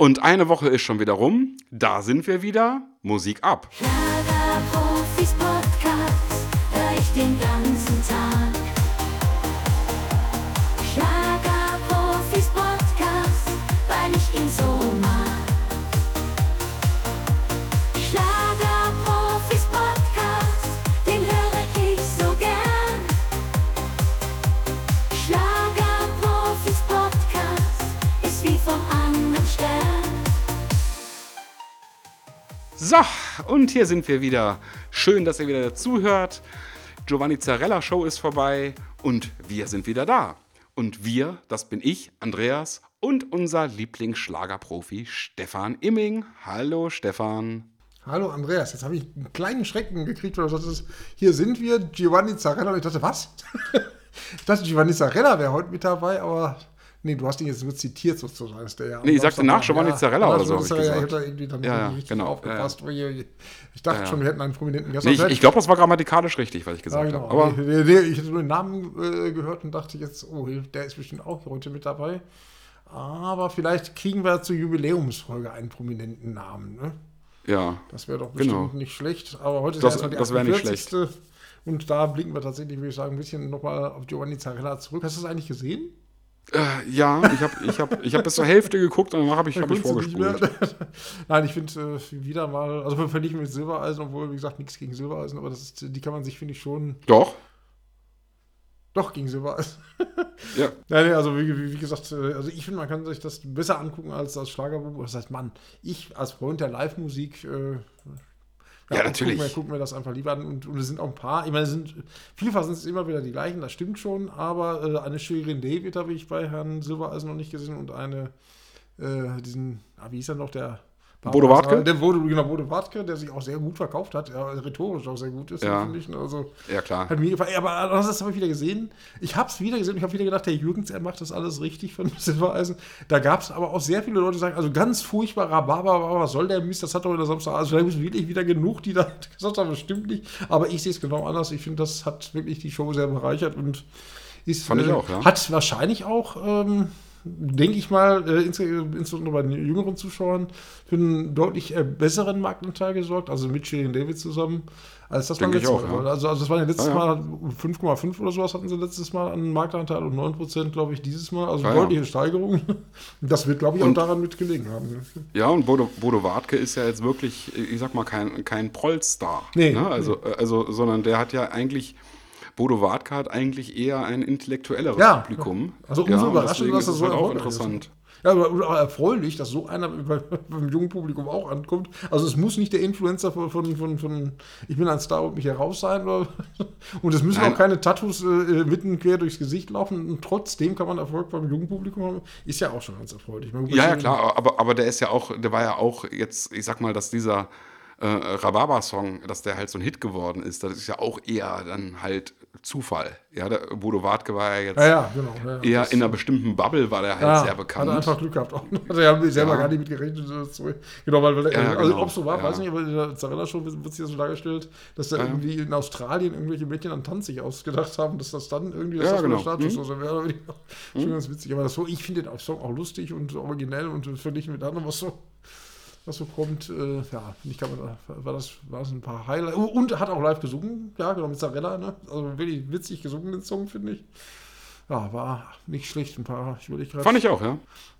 Und eine Woche ist schon wieder rum. Da sind wir wieder. Musik ab. Schlagerprofis Podcast, hör ich den ganzen Tag. Schlagerprofis Podcast, weil ich ihn so mag. Schlagerprofis Podcast, den höre ich so gern. Schlagerprofis Podcast ist wie vom anderen Stern. So, und hier sind wir wieder. Schön, dass ihr wieder dazuhört. Giovanni Zarella Show ist vorbei und wir sind wieder da. Und wir, das bin ich, Andreas, und unser Lieblingsschlagerprofi Stefan Imming. Hallo Stefan. Hallo Andreas, jetzt habe ich einen kleinen Schrecken gekriegt, weil du sagtest, hier sind wir, Giovanni Zarella. Und ich dachte, was? Ich dachte, Giovanni Zarella wäre heute mit dabei, aber nee, du hast ihn jetzt nur zitiert sozusagen. Ist der ja Nee, ich sagte nach Giovanni Zarella oder so, habe ich gesagt. Ich habe da irgendwie dann nicht richtig genau, aufgepasst. Ich dachte schon, wir hätten einen prominenten Gast. Nee, ich glaube, das war grammatikalisch richtig, was ich gesagt genau. habe. Aber Nee, ich hatte nur den Namen gehört und dachte jetzt, oh, der ist bestimmt auch heute mit dabei. Aber vielleicht kriegen wir zur Jubiläumsfolge einen prominenten Namen, ne? ja, Das wäre doch bestimmt nicht schlecht. Aber heute ist Das- erstmal die das wäre nicht 48. Und da blicken wir tatsächlich, würde ich sagen, ein bisschen nochmal auf Giovanni Zarella zurück. Hast du das eigentlich gesehen? ja, ich hab bis zur Hälfte geguckt und danach habe ich Konntest du nicht mehr? vorgespult. Nein, ich finde wieder mal, also verglichen mit Silbereisen, obwohl, wie gesagt, nichts gegen Silbereisen, aber die kann man sich, finde ich, schon doch gegen Silbereisen. Ja. Nein, nee, also wie gesagt, also ich finde, man kann sich das besser angucken als Schlagerbuch. Das heißt, ich als Freund der Live-Musik Ja, natürlich. Gucken wir das einfach lieber an. Und es sind auch ein paar, ich meine, vielfach sind es immer wieder die gleichen, das stimmt schon, aber eine Shirin David habe ich bei Herrn Silbereisen noch nicht gesehen und wie hieß er noch, der Bodo Wartke? Bodo Wartke, der sich auch sehr gut verkauft hat, rhetorisch auch sehr gut ist, finde ich. Also, Ja, klar. hat mir gefallen. Aber das habe ich wieder gesehen. Ich habe es wieder gesehen. Ich habe wieder gedacht, der Jürgens, er macht das alles richtig von Silbereisen. Da gab es aber auch sehr viele Leute, die sagen, also ganz furchtbar, Rhabarber, was soll der Mist? Das hat doch in der Samstag. Also da gibt es wirklich wieder genug, die da gesagt haben, das stimmt nicht. Aber ich sehe es genau anders. Ich finde, das hat wirklich die Show sehr bereichert und Fand ich auch, ja. hat wahrscheinlich auch, denke ich mal, insbesondere bei den jüngeren Zuschauern, für einen deutlich besseren Marktanteil gesorgt, also mit Shirin David zusammen, als das beim Denke ich letzten auch, Mal ja. war. Also das war ja letztes Ja, ja. Mal 5,5 oder sowas hatten sie letztes Mal an Marktanteil und 9%, glaube ich, dieses Mal. Also Ja, ja. deutliche Steigerung. Das wird, glaube ich, auch daran mit gelegen haben. Ja, und Bodo Wartke ist ja jetzt wirklich, ich sag mal, kein Prollstar. Nee. Ne? Also, sondern der hat ja eigentlich, Bodo Wartke hat eigentlich eher ein intellektuelleres Publikum. Also umso und überraschender, deswegen dass das ist so es halt auch erfolgreich interessant. ist. Ja, aber auch erfreulich, dass so einer beim jungen Publikum auch ankommt. Also es muss nicht der Influencer von ich bin ein Star und mich heraus sein. Und es müssen Nein. auch keine Tattoos mitten quer durchs Gesicht laufen. Und trotzdem kann man Erfolg beim jungen Publikum haben. Ist ja auch schon ganz erfreulich. Ja, klar, aber der war ja auch jetzt, ich sag mal, dass dieser Rhabarber-Song, dass der halt so ein Hit geworden ist, das ist ja auch eher dann halt Zufall. Ja, der Bodo Wartke war ja jetzt Genau. eher in einer bestimmten Bubble, war der halt sehr bekannt. Hat er einfach Glück gehabt. Auch. Hat er ja selber gar nicht mit gerechnet. Genau, weil Ja, also genau. ob es so war, Ja. weiß nicht, aber in der Zarella-Show wird es ja so dargestellt, dass da irgendwie in Australien irgendwelche Mädchen an Tanz sich ausgedacht haben, dass das dann irgendwie das genau. Status also wäre. Schon ganz witzig. Aber ich finde den Song auch lustig und originell und verglichen mit anderen, was so kommt, ich glaube, war das ein paar Highlights. Und hat auch live gesungen, ja, genau, mit Zarella, ne? Also wirklich witzig gesungen, den Song, finde ich. Ja, war nicht schlecht, Fand ich auch, ja.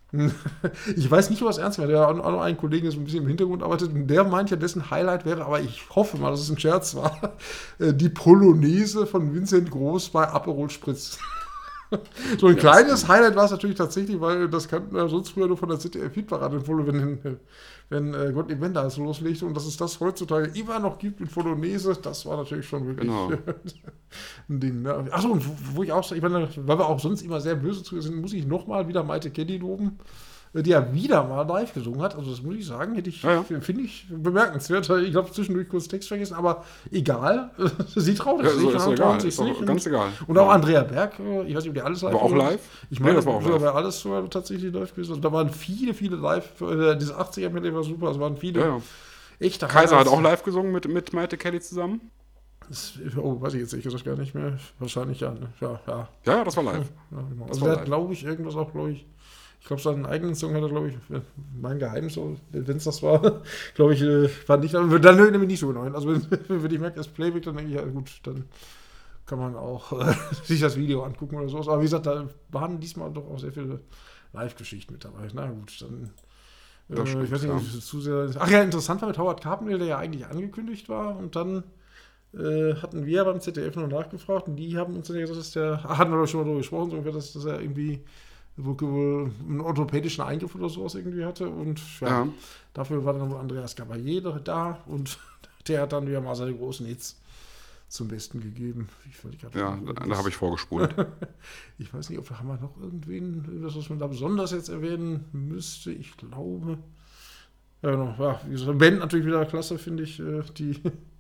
Ich weiß nicht, was ernst war. Der hat auch noch einen Kollegen, der so ein bisschen im Hintergrund arbeitet, und der meint ja, dessen Highlight wäre, aber ich hoffe mal, dass es ein Scherz war, die Polonaise von Vincent Groß bei Aperol Spritz. So ein kleines Highlight war es natürlich tatsächlich, weil das kannten wir sonst früher nur von der ZDF-Hitparade, wenn Gottlieb Wender es loslegte, und dass es das heutzutage immer noch gibt mit Polonaise, das war natürlich schon wirklich ein Ding. Ne? Achso, und wo ich auch sage, weil wir auch sonst immer sehr böse zu sind, muss ich nochmal wieder Maite Kelly loben, die ja wieder mal live gesungen hat. Also das muss ich sagen, finde ich bemerkenswert. Ich glaube, zwischendurch kurz Text vergessen, aber egal. Sie traut es Ja, sich. ist egal, ist doch ganz egal. Und auch Andrea Berg, ich weiß nicht, ob die alles live War auch gehört. live? Ich meine, das war auch live. bei alles sogar tatsächlich live gewesen. Also da waren viele live. Diese 80er-Medley war super. Es waren viele echte Kaiser hat Highlights. auch live gesungen mit Maite Kelly zusammen. Weiß ich jetzt ehrlich gesagt gar nicht mehr. Wahrscheinlich ja. Ne? Ja. Ja, das war live. Ja, genau. Das Also war der live. hat, glaube ich, irgendwas auch, Ich glaube, seinen eigenen Song hat er, glaube ich, mein Geheimsong, wenn es das war, glaube ich, war nicht, dann nämlich nicht so genau hin. Also wenn ich merke, es ist Playback, dann denke ich, ja gut, dann kann man auch sich das Video angucken oder so. Aber wie gesagt, da waren diesmal doch auch sehr viele Live-Geschichten mit dabei. Na gut, dann ich weiß nicht, ob ich zu sehr... Ach ja, interessant war mit Howard Carpendale, der ja eigentlich angekündigt war und dann hatten wir beim ZDF noch nachgefragt und die haben uns dann gesagt, dass hatten wir schon mal darüber gesprochen, so ungefähr, dass er irgendwie wohl einen orthopädischen Eingriff oder sowas irgendwie hatte und ja, dafür war dann wohl Andreas Gabalier da und der hat dann wieder mal seine großen Hits zum Besten gegeben. Da habe ich vorgespult. Ich weiß nicht, haben wir noch irgendwen, was man da besonders jetzt erwähnen müsste. Ich glaube, ja, wie gesagt, Band natürlich wieder klasse, finde ich, die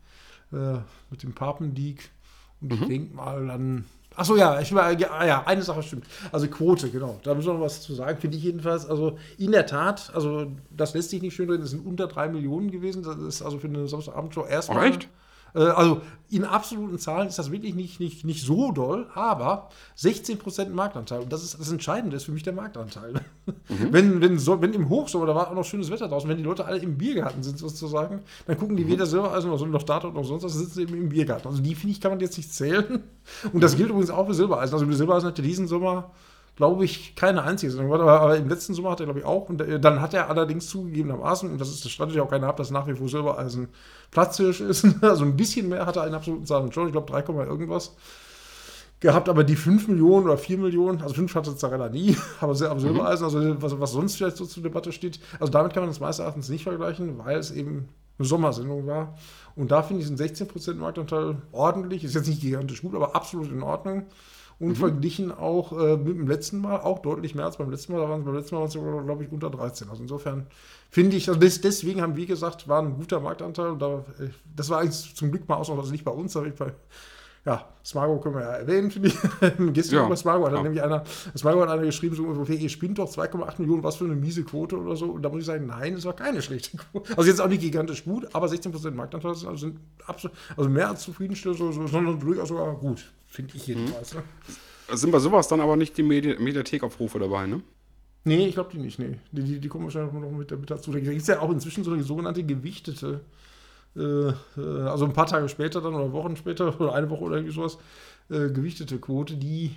mit dem Papendiek. Und ich denke mal dann. Achso, ja, eine Sache stimmt. Also Quote, genau. Da müssen wir noch was zu sagen, finde ich jedenfalls. Also in der Tat, also das lässt sich nicht schön reden, es sind unter 3 Millionen gewesen. Das ist also für eine Samstagabendshow erstmal. Echt? Also in absoluten Zahlen ist das wirklich nicht so doll, aber 16% Marktanteil. Und das Entscheidende ist für mich der Marktanteil. Wenn im Hochsommer, da war auch noch schönes Wetter draußen, wenn die Leute alle im Biergarten sind sozusagen, dann gucken die weder Silbereisen noch Tatort noch sonst was, sitzen sie eben im Biergarten. Also die, finde ich, kann man jetzt nicht zählen. Und das gilt übrigens auch für Silbereisen. Also für Silbereisen hatte diesen Sommer, glaube ich, keine einzige Sendung. Aber im letzten Sommer hat er, glaube ich, auch. Und dann hat er allerdings zugegebenermaßen, und das streitet ja auch keiner ab, dass nach wie vor Silbereisen Platzhirsch ist. Also ein bisschen mehr hat er in absoluten Zahlen schon. Ich glaube, 3, irgendwas gehabt. Aber die 5 Millionen oder 4 Millionen, also 5 hatte Zarella nie, aber Silbereisen, also was sonst vielleicht so zur Debatte steht, also damit kann man das meines Erachtens nicht vergleichen, weil es eben eine Sommersendung war. Und da finde ich diesen 16% Marktanteil ordentlich. Ist jetzt nicht gigantisch gut, aber absolut in Ordnung. Und verglichen auch mit dem letzten Mal, auch deutlich mehr als beim letzten Mal. Beim letzten Mal waren es, glaube ich, unter 13. Also insofern finde ich, also deswegen haben wir gesagt, war ein guter Marktanteil. Und das war eigentlich zum Glück mal also nicht bei uns, aber Smargo können wir ja erwähnen, finde ich. Gestern bei Smargo hat nämlich einer geschrieben, so ungefähr, ihr spinnt doch 2,8 Millionen, was für eine miese Quote oder so. Und da muss ich sagen, nein, es war keine schlechte Quote. Also jetzt auch nicht gigantisch gut, aber 16% Marktanteil sind absolut, also mehr als zufriedenstellend, sondern durchaus sogar gut, finde ich jedenfalls. Ne? Sind bei sowas dann aber nicht die Mediathek-Aufrufe dabei, ne? Nee, ich glaube die nicht, nee. Die kommen wahrscheinlich noch mit dazu. Da gibt es ja auch inzwischen so eine sogenannte gewichtete, also ein paar Tage später dann oder Wochen später oder eine Woche oder irgendwie sowas, gewichtete Quote, die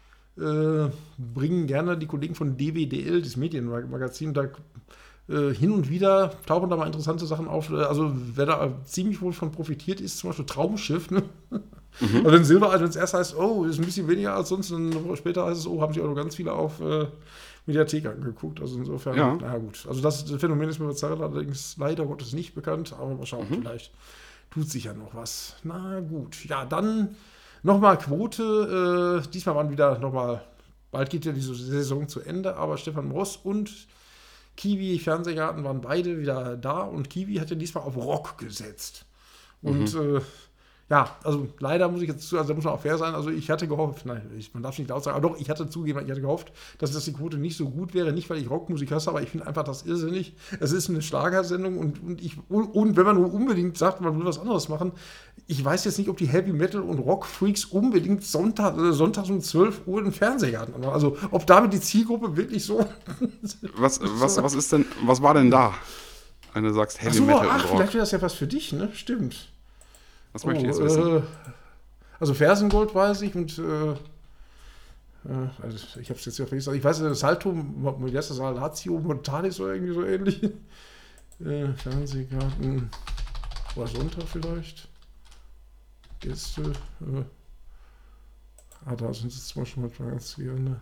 bringen gerne die Kollegen von DWDL, das Medienmagazin, da hin und wieder tauchen da mal interessante Sachen auf. Also wer da ziemlich wohl von profitiert, ist zum Beispiel Traumschiff. Ne? Also wenn Silbereisen, wenn es erst heißt, oh, ist ein bisschen weniger als sonst, und eine Woche später heißt es, oh, haben sich auch noch ganz viele auf Mediathek angeguckt. Also insofern, naja gut. Also das Phänomen ist mir bei Zarella allerdings leider Gottes nicht bekannt, aber mal schauen, vielleicht tut sich ja noch was. Na gut, ja, dann nochmal Quote. Diesmal waren wieder nochmal, bald geht ja diese Saison zu Ende, aber Stefan Ross und Kiwi Fernsehgarten waren beide wieder da und Kiwi hat ja diesmal auf Rock gesetzt. Und also leider muss ich jetzt also da muss man auch fair sein, also ich hatte gehofft, man darf es nicht laut sagen, aber doch, ich hatte gehofft, dass die Quote nicht so gut wäre, nicht weil ich Rockmusik hasse, aber ich finde einfach das irrsinnig. Es ist eine Schlagersendung und wenn man nur unbedingt sagt, man will was anderes machen, ich weiß jetzt nicht, ob die Heavy Metal und Rock-Freaks unbedingt sonntags um 12 Uhr im Fernsehgarten machen. Also ob damit die Zielgruppe wirklich so... Was war denn da? Wenn du sagst Heavy Metal und Rock. Vielleicht wäre das ja was für dich, ne? Stimmt. Was möchte ich jetzt wissen? Also Fersengold weiß ich und also ich habe es jetzt ja vergessen. Ich weiß, Salto, wie heißt das, Lazio Montanis oder irgendwie so ähnlich. Fernsehgarten, oder Sonntag vielleicht. Gäste. Da sind sie zum Beispiel mal ganz gerne.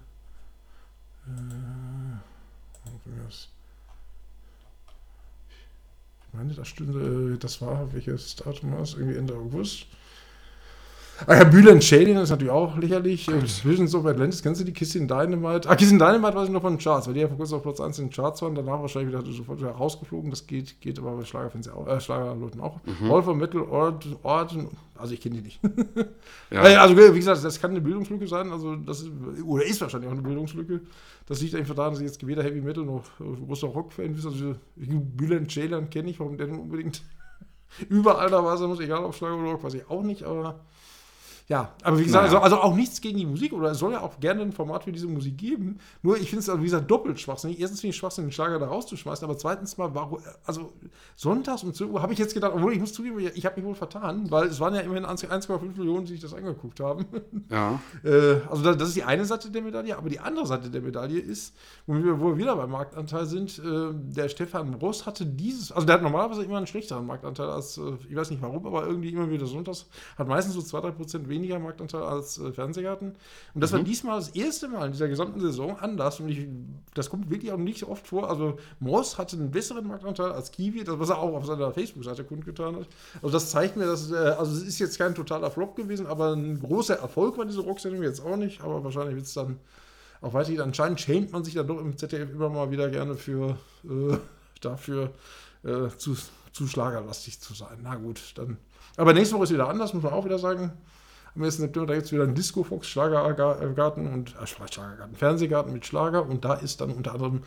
Ich meine, das war, welches Datum war es? Irgendwie Ende August. Bülent Ceylan ist natürlich auch lächerlich. Visions of Atlantis, kennst du die? Kissing Dynamite? Kissing Dynamite weiß ich noch von den Charts, weil die ja vor kurzem auf Platz 1 in den Charts waren. Danach wahrscheinlich sofort wieder rausgeflogen. Das geht aber bei Schlagerleuten auch. All for Metal, Orten, also ich kenne die nicht. Ja. Also wie gesagt, das kann eine Bildungslücke sein. Also das ist wahrscheinlich auch eine Bildungslücke. Das liegt einfach daran, dass ich jetzt weder Heavy Metal noch großer Rock-Fan bin. Also Bülent Ceylan kenne ich, warum der denn unbedingt überall dabei sein muss, egal ob Schlager oder Rock, weiß ich auch nicht, aber Ja, aber wie gesagt, Naja. also auch nichts gegen die Musik, oder es soll ja auch gerne ein Format für diese Musik geben. Nur ich finde es, also wie gesagt, doppelt schwachsinnig. Erstens finde ich schwachsinnig, den Schlager da rauszuschmeißen, aber zweitens mal, warum, also sonntags um 12 Uhr habe ich jetzt gedacht, obwohl ich muss zugeben, ich habe mich wohl vertan, weil es waren ja immerhin 1,5 Millionen, die sich das angeguckt haben. Ja. Also das ist die eine Seite der Medaille, aber die andere Seite der Medaille ist, wo wir wieder beim Marktanteil sind, der Stefan Brost hatte also der hat normalerweise immer einen schlechteren Marktanteil als, ich weiß nicht warum, aber irgendwie immer wieder sonntags, hat meistens so 2-3% weniger Marktanteil als Fernsehgarten. Und das war diesmal das erste Mal in dieser gesamten Saison anders und das kommt wirklich auch nicht so oft vor. Also Moss hatte einen besseren Marktanteil als Kiwi, das was er auch auf seiner Facebook-Seite kundgetan hat. Also das zeigt mir, dass, also es ist jetzt kein totaler Flop gewesen, aber ein großer Erfolg war diese Rocksendung jetzt auch nicht, aber wahrscheinlich wird es dann auch weiterhin. Anscheinend schämt man sich dann doch im ZDF immer mal wieder gerne dafür zu schlagerlastig zu sein. Na gut, dann. Aber nächste Woche ist wieder anders, muss man auch wieder sagen. Am 1. September, da gibt es wieder einen Disco-Fox, Schlagergarten und Fernsehgarten mit Schlager. Und da ist dann unter anderem,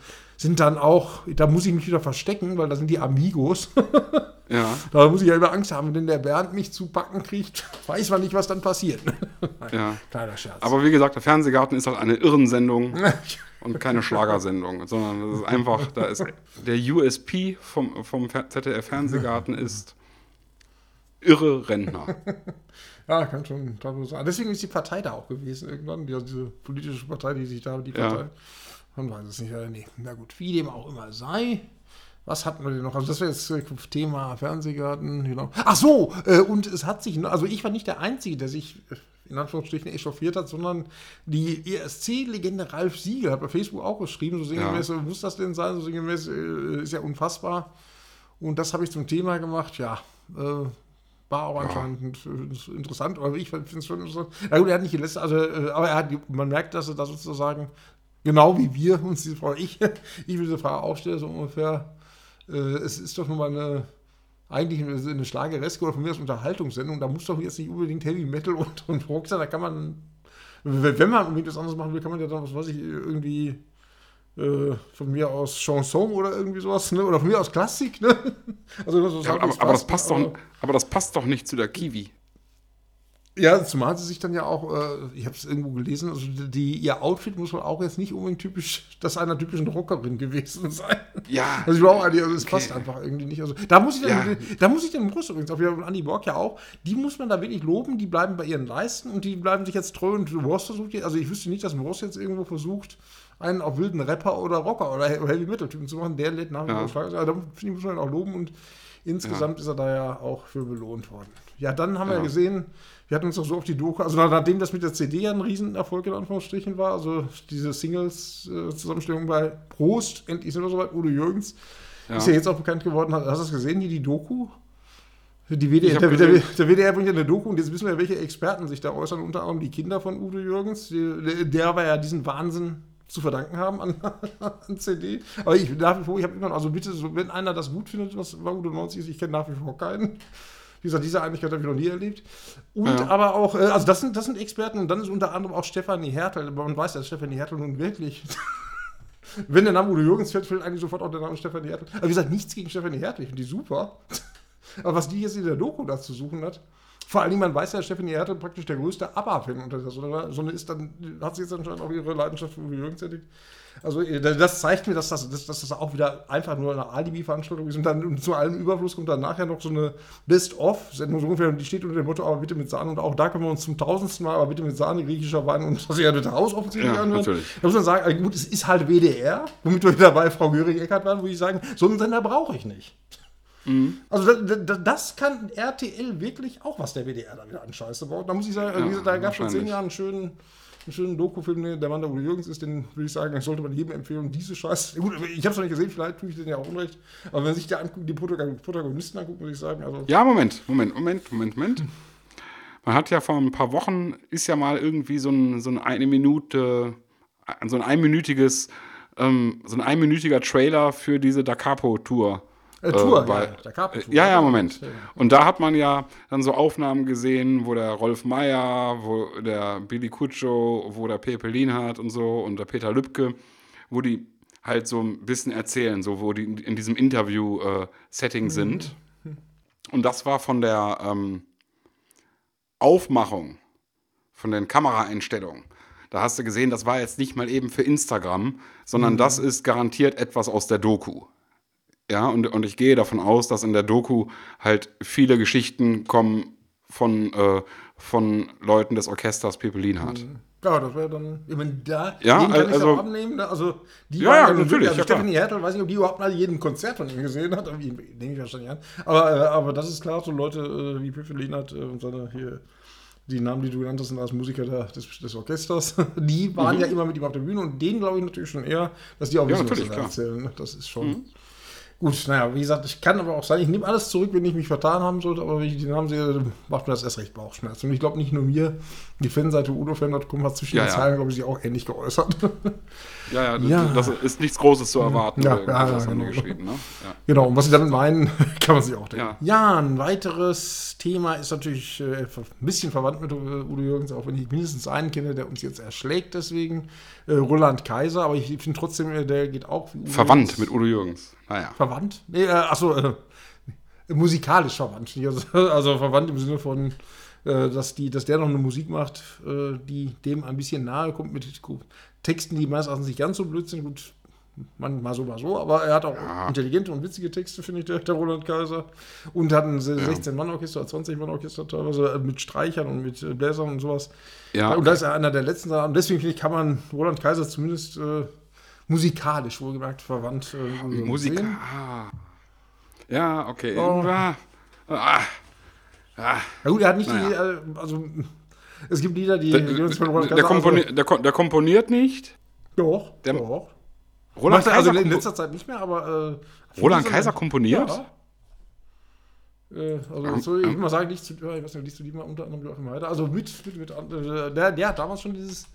da muss ich mich wieder verstecken, weil da sind die Amigos. Ja. Da muss ich ja immer Angst haben, wenn der Bernd mich zu packen kriegt, weiß man nicht, was dann passiert. Ja. Kleiner Scherz. Aber wie gesagt, der Fernsehgarten ist halt eine Irrensendung und keine Schlagersendung, sondern das ist einfach, da ist der USP vom ZDF-Fernsehgarten ist irre Rentner. Ja, kann schon sein. Deswegen ist die Partei da auch gewesen irgendwann, diese politische Partei, die sich da, die Partei. Ja. Man weiß es nicht. Nee, na gut, wie dem auch immer sei. Was hatten wir denn noch? Also das wäre jetzt Thema Fernsehgarten. Genau. Ach so, und es hat sich, also ich war nicht der Einzige, der sich in Anführungsstrichen echauffiert hat, sondern die ESC-Legende Ralf Siegel hat bei Facebook auch geschrieben, so sinngemäß, muss das denn sein? So sinngemäß, ist ja unfassbar. Und das habe ich zum Thema gemacht, ja, war auch anscheinend interessant, aber ich finde es schon interessant. Na gut, er hat nicht gelästert, also, aber man merkt, dass er da sozusagen, genau wie wir uns diese Frage, ich will diese Frage aufstellen, so ungefähr, es ist doch nun mal eigentlich eine Schlagereske oder von mir aus Unterhaltungssendung, da muss doch jetzt nicht unbedingt Heavy Metal und Rock sein, da kann man, wenn man unbedingt was anderes machen will, kann man ja dann, was weiß ich, irgendwie von mir aus Chanson oder irgendwie sowas, ne? Oder von mir aus Klassik, ne? Also, so Ja, aber das passt doch nicht zu der Kiwi. Ja, zumal sie sich dann ja auch, ich habe es irgendwo gelesen, also ihr Outfit muss wohl auch jetzt nicht unbedingt das einer typischen Rockerin gewesen sein. Ja. Also ich war auch, also es passt einfach irgendwie nicht. Also da muss ich den Brust übrigens, auch wieder von Andi Borg ja auch, die muss man da wirklich loben, die bleiben bei ihren Leisten und die bleiben sich jetzt treu und Ross versucht, also ich wüsste nicht, dass Ross jetzt irgendwo versucht, einen auf wilden Rapper oder Rocker oder Heavy-Metal-Typen zu machen, der lädt nach wie vor Schlager. Also da finde ich, muss man ihn auch loben und insgesamt ist er da ja auch für belohnt worden. Ja, dann haben wir gesehen, wir hatten uns doch so auf die Doku, also nachdem das mit der CD ja ein Riesenerfolg in Anführungsstrichen war, also diese Singles-Zusammenstellung bei Prost, endlich sind wir soweit, Udo Jürgens, ist ja jetzt auch bekannt geworden. Hast du das gesehen, die Doku? Der WDR bringt ja eine Doku und jetzt wissen wir ja, welche Experten sich da äußern, unter anderem die Kinder von Udo Jürgens, der war ja diesen Wahnsinn zu verdanken haben an CD. Aber ich nach wie vor, ich habe immer, also bitte, so, wenn einer das gut findet, was bei Udo 90 ist, ich kenne nach wie vor keinen. Wie gesagt, diese Einigkeit habe ich noch nie erlebt. Und aber auch, also das sind Experten und dann ist unter anderem auch Stefanie Hertel. Man weiß ja, dass Stefanie Hertel nun wirklich, wenn der Name Udo Jürgens fällt, fällt eigentlich sofort auch der Name Stefanie Hertel. Aber wie gesagt, nichts gegen Stefanie Hertel, ich finde die super. Aber was die jetzt in der Doku da zu suchen hat, vor allem, man weiß ja, Stefanie Hertel praktisch der größte ABBA-Fan unter der Sonne ist, dann hat sie jetzt anscheinend auch ihre Leidenschaft für Udo Jürgens entdeckt. Also das zeigt mir, dass das auch wieder einfach nur eine Alibi-Veranstaltung ist und dann zu allem Überfluss kommt dann nachher noch so eine Best-of-Sendung so ungefähr, und die steht unter dem Motto, aber bitte mit Sahne, und auch da können wir uns zum 1000. Mal, aber bitte mit Sahne, griechischer Wein und das ja bitte Haus offensichtlich anhören. Natürlich. Da muss man sagen, gut, es ist halt WDR, womit wir wieder bei Frau Göring-Eckardt waren, wo ich sagen, so einen Sender brauche ich nicht. Also das kann RTL wirklich auch, was der WDR da wieder an Scheiße baut. Da muss ich sagen, da gab es vor 10 Jahren einen schönen Dokufilm, der Mann, der Udo Jürgens ist, den würde ich sagen, das sollte man jedem empfehlen. Diese Scheiße, gut, ich habe es noch nicht gesehen, vielleicht tue ich den ja auch unrecht, aber wenn man sich die Protagonisten anguckt, muss ich sagen, also... Ja, Moment. Man hat ja vor ein paar Wochen, ist ja mal irgendwie so ein einminütiger Trailer für diese Da Capo-Tour. Der Carpet-Tour. Ja, Moment. Und da hat man ja dann so Aufnahmen gesehen, wo der Rolf Meyer, wo der Billy Kutschow, wo der Pepe Lienhardt und so und der Peter Lübke, wo die halt so ein bisschen erzählen, so wo die in diesem Interview-Setting sind. Und das war von der Aufmachung von den Kameraeinstellungen. Da hast du gesehen, das war jetzt nicht mal eben für Instagram, sondern das ist garantiert etwas aus der Doku. Ja, und ich gehe davon aus, dass in der Doku halt viele Geschichten kommen von Leuten des Orchesters Pipe Lienhardt. Ja, das wäre dann, ich meine, den kann ich also- auch abnehmen. Ne? Also, die Ja, waren ja, nun natürlich, wirklich- Also ja, klar. Stefanie Hertel, weiß nicht, ob die überhaupt mal jeden Konzert von ihm gesehen hat. Denke ich wahrscheinlich an. Aber das ist klar, so Leute wie Pipe Lienhardt und seine hier, die Namen, die du genannt hast, sind als Musiker des Orchesters, die waren ja immer mit ihm auf der Bühne und denen glaube ich natürlich schon eher, dass die auch Ja, wissen, was natürlich, sie da klar. erzählen. Ne? Das ist schon. Gut, naja, wie gesagt, ich kann aber auch sagen, ich nehme alles zurück, wenn ich mich vertan haben sollte, aber wenn ich die Namen sehe, macht mir das erst recht Bauchschmerzen. Und ich glaube nicht nur mir, die Fanseite udofan.com hat zwischen Ja, den ja. Zeilen, glaube ich, sich auch ähnlich geäußert. Ja, Ja. das ist nichts Großes zu erwarten. Ja, oder irgendwas ja, haben die genau. geschrieben, ne? Ja. Genau, und was sie damit meinen, kann man sich auch denken. Ja. Ja, ein weiteres Thema ist natürlich ein bisschen verwandt mit Udo Jürgens, auch wenn ich mindestens einen kenne, der uns jetzt erschlägt deswegen. Roland Kaiser, aber ich finde trotzdem, der geht auch wie Udo Verwandt Jürgens. mit Udo Jürgens. Naja. Verwandt? Nee, musikalisch verwandt. Nicht? Also verwandt im Sinne von, dass der noch eine Musik macht, die dem ein bisschen nahe kommt mit Texten, die meines Erachtens nicht ganz so blöd sind. Gut, mal so, aber er hat auch intelligente und witzige Texte, finde ich, der Roland Kaiser. Und hat ein 16-Mann-Orchester, 20-Mann-Orchester teilweise mit Streichern und mit Bläsern und sowas. Ja. Und da ist er einer der letzten. Und deswegen, finde ich, kann man Roland Kaiser zumindest musikalisch wohlgemerkt verwandt Musik. sehen. Ja, okay. Oh. Ja gut, er hat nicht Naja. also es gibt Lieder, die uns von Roland Der Kaiser komponiert nicht. Doch. Roland Macht er also Kaiser, in letzter Zeit nicht mehr, aber Roland Kaiser komponiert? Ja. Also ich will mal sagen, ich weiß nicht, liest du die mal unter anderem Joachim Heider? Also der hat damals schon dieses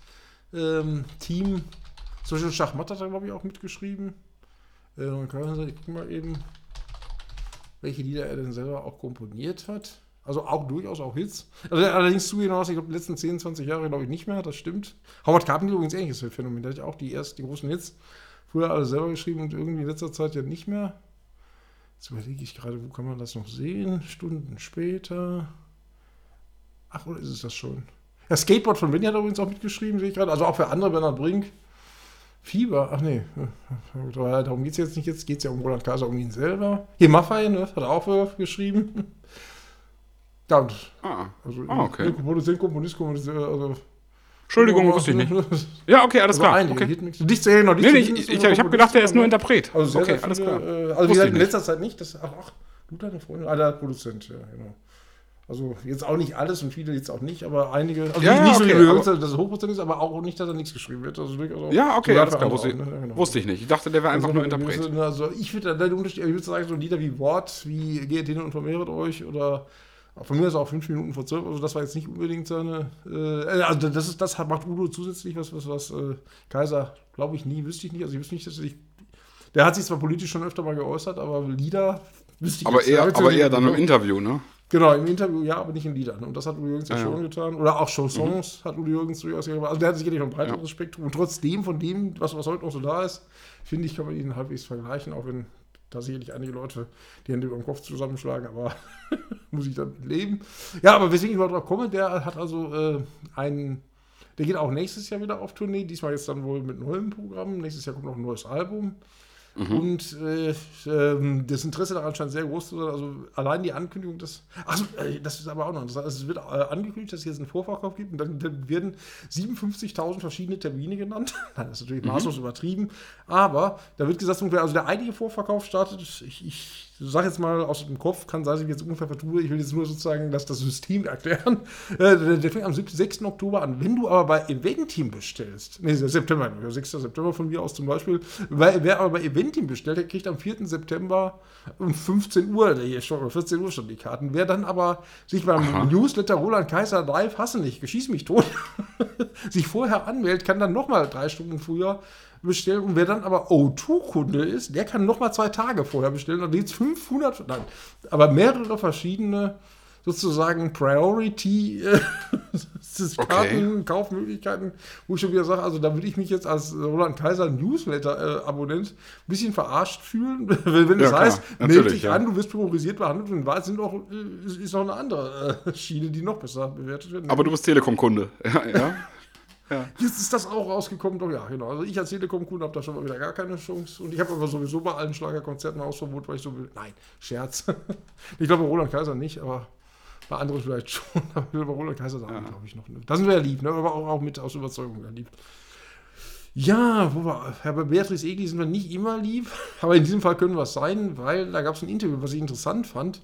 Team, zum Beispiel Schachmatt hat er, glaube ich, auch mitgeschrieben. Ich guck mal eben, welche Lieder er denn selber auch komponiert hat. Also auch durchaus auch Hits. Also allerdings zugegeben, ich glaube, die letzten 10, 20 Jahre glaube ich nicht mehr, das stimmt. Howard Carpenter übrigens ähnliches Phänomen. Der hat ja auch die großen Hits früher alle selber geschrieben und irgendwie in letzter Zeit ja nicht mehr. Jetzt überlege ich gerade, wo kann man das noch sehen? Stunden später. Ach, oder ist es das schon? Ja, Skateboard von Benny hat übrigens auch mitgeschrieben, sehe ich gerade. Also auch für andere, Bernhard Brink. Fieber, ach nee. Darum geht es jetzt nicht. Jetzt geht es ja um Roland Kaiser, um ihn selber. Hier Maffei, ne? Hat er auch geschrieben. Ja, und Okay. Produzent, Komponist, also Entschuldigung, wusste ich nicht. Ja, okay, alles klar. Einige Okay. Hitmix. Nicht zählen noch nicht. Nee, ich habe gedacht, der ist nur Interpret. Also sehr, Okay, sehr alles viele, klar. Also wie Wusste gesagt, ich in letzter Zeit nicht. Du deine Freundin? Der Produzent, ja, genau. Also jetzt auch nicht alles und viele jetzt auch nicht, aber einige. Also Ja, nicht so okay, wie Jürgens, aber- dass es hochprozentig ist, aber auch nicht, dass er nichts geschrieben wird. Also durchaus auch Ja, okay, sogar alles für klar. andere Wusste, auch, ne? Ja, genau. wusste ich nicht. Ich dachte, der wäre einfach nur Interpret. Also ich würde der Unterschied, ich würde sagen, so Lieder wie Wort, wie geht hin und vermehret euch oder von mir ist auch 5 Minuten vor 12, also das war jetzt nicht unbedingt seine. Also das macht Udo zusätzlich was Kaiser, glaube ich, nie, wüsste ich nicht. Also ich wüsste nicht, dass der hat sich zwar politisch schon öfter mal geäußert, aber Lieder wüsste ich Aber jetzt. eher dann im Interview, ne? Genau, im Interview ja, aber nicht in Liedern. Und das hat Udo Jürgens ja Ja, ja. schon getan. Oder auch Chansons hat Udo Jürgens durchaus gemacht. Also der hat sicherlich noch ein breiteres Spektrum. Und trotzdem von dem, was heute noch so da ist, finde ich, kann man ihn halbwegs vergleichen, auch wenn da sicherlich einige Leute die Hände über den Kopf zusammenschlagen, aber muss ich damit leben. Ja, aber weswegen ich überhaupt drauf komme, der hat also der geht auch nächstes Jahr wieder auf Tournee, diesmal jetzt dann wohl mit neuem Programm. Nächstes Jahr kommt noch ein neues Album. Und das Interesse daran scheint sehr groß zu sein. Also allein die Ankündigung, das ist aber auch noch interessant. Also es wird angekündigt, dass es jetzt einen Vorverkauf gibt und dann werden 57.000 verschiedene Termine genannt. Das ist natürlich maßlos übertrieben. Aber da wird gesagt, also der eigentliche Vorverkauf startet, ich sage jetzt mal aus dem Kopf, kann sein, dass ich mich jetzt ungefähr vertue, ich will jetzt nur sozusagen das System erklären. Der fängt am 6. Oktober an. Wenn du aber bei Eventim bestellst, September, 6. September von mir aus zum Beispiel, wer aber bei Eventim bestellt, der kriegt am 4. September um 15 Uhr, hier schon, oder 14 Uhr schon die Karten. Wer dann aber sich beim Newsletter Roland Kaiser live, hasse nicht, geschieß mich tot, sich vorher anmeldet, kann dann nochmal 3 Stunden früher bestellen. Und wer dann aber O2-Kunde ist, der kann nochmal 2 Tage vorher bestellen. Und jetzt 500, nein, aber mehrere verschiedene sozusagen Priority Kartenkaufmöglichkeiten, wo ich schon wieder sage, also da würde ich mich jetzt als Roland Kaiser Newsletter-Abonnent ein bisschen verarscht fühlen, wenn das klar, heißt, melde natürlich, dich an, du wirst priorisiert behandelt und in Wahrheit ist noch eine andere Schiene, die noch besser bewertet wird. Aber du bist Telekom-Kunde. Ja. Jetzt ist das auch rausgekommen, doch ja, genau. Also ich als Telekom-Kunde habe da schon mal wieder gar keine Chance. Und ich habe aber sowieso bei allen Schlagerkonzerten Hausverbot, weil ich so will. Nein, Scherz. Ich glaube bei Roland Kaiser nicht, aber bei anderen vielleicht schon. Aber bei Roland Kaiser glaube ich noch nicht. Das sind wir ja lieb, ne? Aber auch mit aus Überzeugung ja lieb. Ja, bei Beatrice Egli sind wir nicht immer lieb, aber in diesem Fall können wir es sein, weil da gab es ein Interview, was ich interessant fand.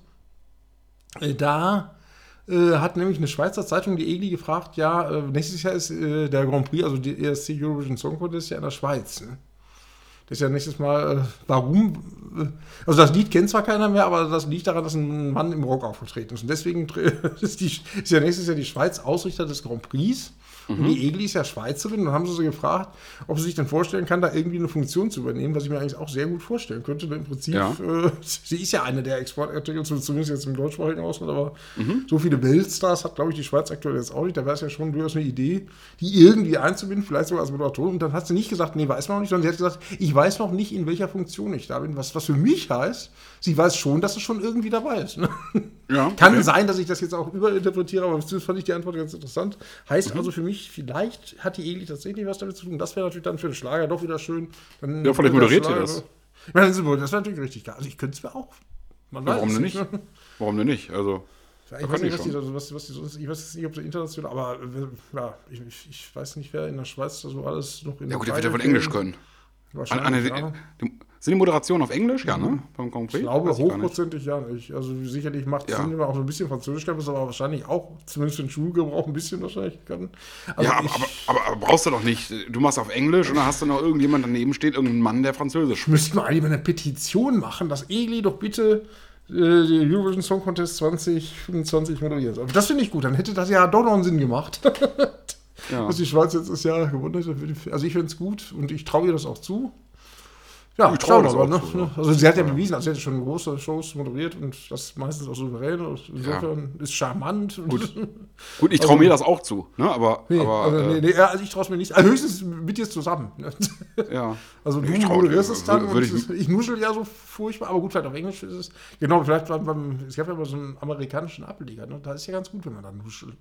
Hat nämlich eine Schweizer Zeitung die Egli gefragt, ja, nächstes Jahr ist der Grand Prix, also die ESC Eurovision Song Contest, ja in der Schweiz. Ne? Das ist ja nächstes Mal, warum? Also das Lied kennt zwar keiner mehr, aber das liegt daran, dass ein Mann im Rock aufgetreten ist. Und deswegen ist ja nächstes Jahr die Schweiz Ausrichter des Grand Prix. Und die Egli ist ja Schweizerin. Und dann haben sie gefragt, ob sie sich denn vorstellen kann, da irgendwie eine Funktion zu übernehmen, was ich mir eigentlich auch sehr gut vorstellen könnte. Denn im Prinzip, sie ist ja eine der Exportartikel, zumindest jetzt im deutschsprachigen Ausland, aber so viele Weltstars hat, glaube ich, die Schweiz aktuell jetzt auch nicht. Da wäre es ja schon durchaus eine Idee, die irgendwie einzubinden, vielleicht sogar als Moderatorin. Und dann hat sie nicht gesagt, nee, weiß man noch nicht, sondern sie hat gesagt, ich weiß noch nicht, in welcher Funktion ich da bin. Was für mich heißt, sie weiß schon, dass es schon irgendwie dabei ist. Ne? Ja, Kann sein, dass ich das jetzt auch überinterpretiere, aber das fand ich die Antwort ganz interessant. Heißt also für mich, vielleicht hat die Egli tatsächlich was damit zu tun. Das wäre natürlich dann für den Schlager doch wieder schön. Dann Ja, vielleicht moderiert ihr das. Ja, das wäre natürlich richtig geil. Also ich könnte es mir auch. Man weiß Warum es denn nicht? Warum denn nicht? Also, Ja, ich weiß nicht, was die sonst, ich weiß jetzt nicht, ob sie international, aber ja, ich weiß nicht, wer in der Schweiz da so alles noch in ja gut, der wird ja wohl Englisch können. Wahrscheinlich, ja. Sind die Moderationen auf Englisch? Ja, ne? Beim Grand Prix? Ich glaube, Weiß gar nicht. hochprozentig ja nicht. Also sicherlich macht es Sinn, wenn man auch so ein bisschen Französisch kann, aber wahrscheinlich auch, zumindest für den Schulgebrauch, ein bisschen wahrscheinlich kann. Also Ja, aber brauchst du doch nicht. Du machst auf Englisch und dann hast du noch irgendjemand daneben steht, irgendein Mann, der Französisch spricht. Müssten wir eigentlich mal eine Petition machen, dass Egli doch bitte die Eurovision Song Contest 2025 moderiert. Aber das finde ich gut, dann hätte das ja doch noch einen Sinn gemacht. Ja. Dass die Schweiz jetzt das Jahr gewonnen hat. Also ich finde es gut und ich traue ihr das auch zu. Ja, Ich traue das schauen wir auch mal, zu, ne? Also sie hat ja bewiesen, also sie hat ja schon große Shows moderiert und das meistens auch souverän. Insofern ist charmant. Gut, ich traue mir das auch zu, ne? Aber also ich traue es mir nicht. Also höchstens mit dir zusammen. ja. Also du Ich moderierst es dann würde und ich nuschel ja so furchtbar, aber gut, vielleicht auf Englisch ist es. Genau, vielleicht es gab ja mal so einen amerikanischen Ableger, ne? Da ist ja ganz gut, wenn man dann nuschelt.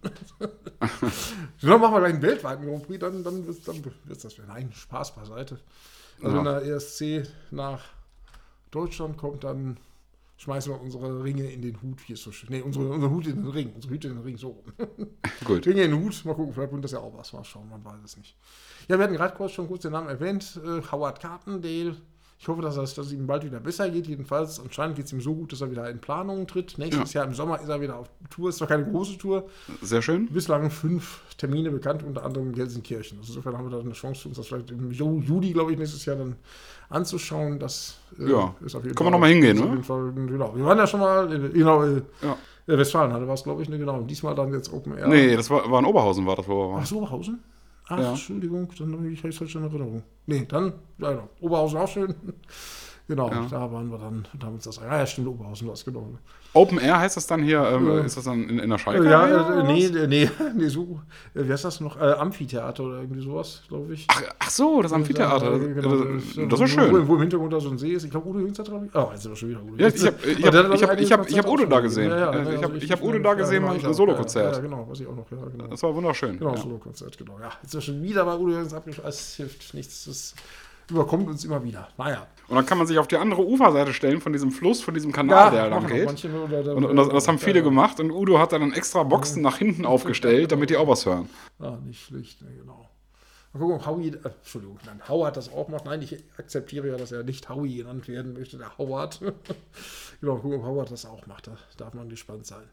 Dann machen wir gleich einen weltweiten Grand Prix, dann wird's das wieder. Nein, Spaß beiseite. Also wenn der ESC nach Deutschland kommt, dann schmeißen wir unsere Ringe in den Hut, wie es so schön. Nee, unsere Hut in den Ring. Unsere Hüte in den Ring, so rum. Gut. Ringe in den Hut, mal gucken, vielleicht bringt das ja auch was. Mal schauen, man weiß es nicht. Ja, wir hatten gerade schon kurz den Namen erwähnt. Howard Carpendale. Ich hoffe, dass es ihm bald wieder besser geht. Jedenfalls, anscheinend geht es ihm so gut, dass er wieder in Planungen tritt. Nächstes Jahr im Sommer ist er wieder auf Tour. Ist zwar keine große Tour. Sehr schön. Bislang 5 Termine bekannt, unter anderem in Gelsenkirchen. Also insofern haben wir da eine Chance, uns das vielleicht im Juli, glaube ich, nächstes Jahr dann anzuschauen. Das ist auf jeden Fall. Können wir nochmal hingehen, ne? Genau. Wir waren ja schon mal, Westfalenhalle war es, glaube ich, ne, genau. Und diesmal dann jetzt Open Air. Nee, das war in Oberhausen, war das, wo wir waren. Ach, so, Oberhausen? Ach, Ja. Entschuldigung, dann habe ich es falsch in Erinnerung. Nee, dann, ja, genau. Oberhausen auch schön. Genau, da waren wir dann und haben uns das. Ja, stimmt, Oberhausen war es, genau. Open Air heißt das dann hier, ist das dann in der Schalke? Nee, so, wie heißt das noch? Amphitheater oder irgendwie sowas, glaube ich. Ach so, das Amphitheater. Das ist schön. Wo im Hintergrund da so ein See ist. Ich glaube, Udo Jüngst hat, glaube ich. Oh, jetzt sind wir schon wieder Udo Ja, Jüngst. ich hab Udo da gesehen. Ja, Ich habe Udo da gesehen beim Solokonzert. Ja, genau, weiß ich auch noch. Ja, genau. Das war wunderschön. Genau, Ja. Solo-Konzert, genau. Ja, jetzt sind wir schon wieder bei Udo Jürgens abgeschlossen. Es hilft nichts. Das überkommt uns immer wieder. Naja. Und dann kann man sich auf die andere Uferseite stellen von diesem Fluss, von diesem Kanal, der lang geht. Und das haben viele gemacht. Und Udo hat dann extra Boxen nach hinten aufgestellt, damit die auch was hören. Ah, nicht schlecht, ne, genau. Mal gucken, ob Howard das auch macht. Nein, ich akzeptiere ja, dass er nicht Howie genannt werden möchte, der Howard. Genau, gucken, ob Howard das auch macht. Da darf man gespannt sein.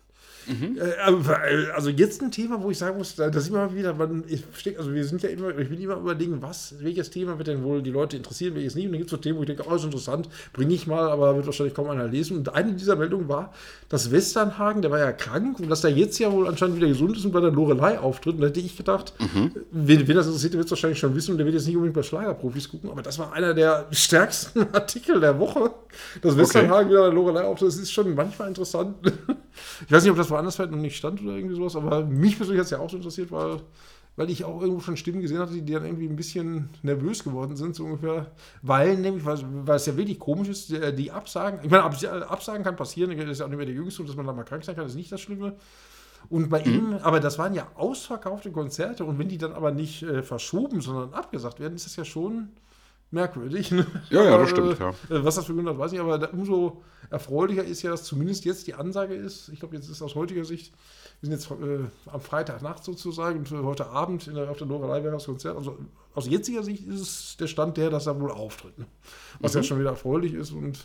Also jetzt ein Thema, wo ich sagen muss, da sieht man mal wieder, wir sind ja immer, ich will immer überlegen, welches Thema wird denn wohl die Leute interessieren, welches nicht. Und dann gibt es so Themen, wo ich denke, ist interessant, bringe ich mal, aber wird wahrscheinlich kaum einer lesen. Und eine dieser Meldungen war, dass Westernhagen, der war ja krank und dass der jetzt ja wohl anscheinend wieder gesund ist und bei der Loreley auftritt. Und da hätte ich gedacht, wen das interessiert, der wird es wahrscheinlich schon wissen und der wird jetzt nicht unbedingt bei Schlagerprofis gucken, aber das war einer der stärksten Artikel der Woche, dass Westernhagen wieder bei der Loreley auftritt. Das ist schon manchmal interessant. Ich weiß nicht, ob das woanders vielleicht noch nicht stand oder irgendwie sowas, aber mich persönlich hat es ja auch so interessiert, weil ich auch irgendwo schon Stimmen gesehen hatte, die dann irgendwie ein bisschen nervös geworden sind, so ungefähr. Weil nämlich, weil es ja wirklich komisch ist, die Absagen, ich meine, Absagen kann passieren, das ist ja auch nicht mehr der Jüngste, dass man da mal krank sein kann, das ist nicht das Schlimme. Und bei ihm, aber das waren ja ausverkaufte Konzerte und wenn die dann aber nicht verschoben, sondern abgesagt werden, ist das ja schon merkwürdig. Ne? Ja, das stimmt, ja. Was das für Gründe hat, weiß ich nicht, aber umso erfreulicher ist ja, dass zumindest jetzt die Ansage ist, ich glaube, jetzt ist aus heutiger Sicht, wir sind jetzt am Freitagnacht sozusagen und heute Abend auf der Loreley wäre das Konzert, also aus jetziger Sicht ist es der Stand der, dass er wohl auftritt. Ne? Was ja schon wieder erfreulich ist und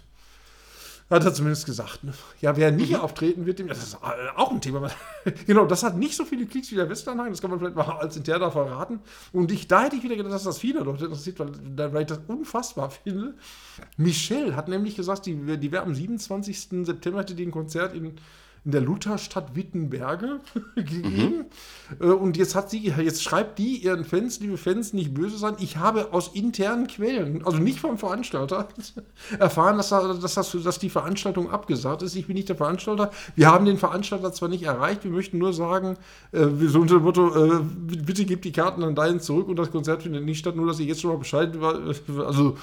hat er zumindest gesagt. Ne? Ja, wer nicht auftreten wird, das ist auch ein Thema. Genau, das hat nicht so viele Klicks wie der Westernhagen, das kann man vielleicht mal als interner verraten. Und da hätte ich wieder gedacht, dass das viele Leute interessiert, weil ich das unfassbar finde. Michelle hat nämlich gesagt, die wäre am 27. September, hätte die ein Konzert in der Lutherstadt Wittenberge gegeben. Und jetzt schreibt die ihren Fans, liebe Fans, nicht böse sein, ich habe aus internen Quellen, also nicht vom Veranstalter, erfahren, dass die Veranstaltung abgesagt ist. Ich bin nicht der Veranstalter. Wir haben den Veranstalter zwar nicht erreicht, wir möchten nur sagen, so unter dem Motto, bitte gebt die Karten an dahin zurück und das Konzert findet nicht statt, nur dass ihr jetzt schon mal Bescheid, also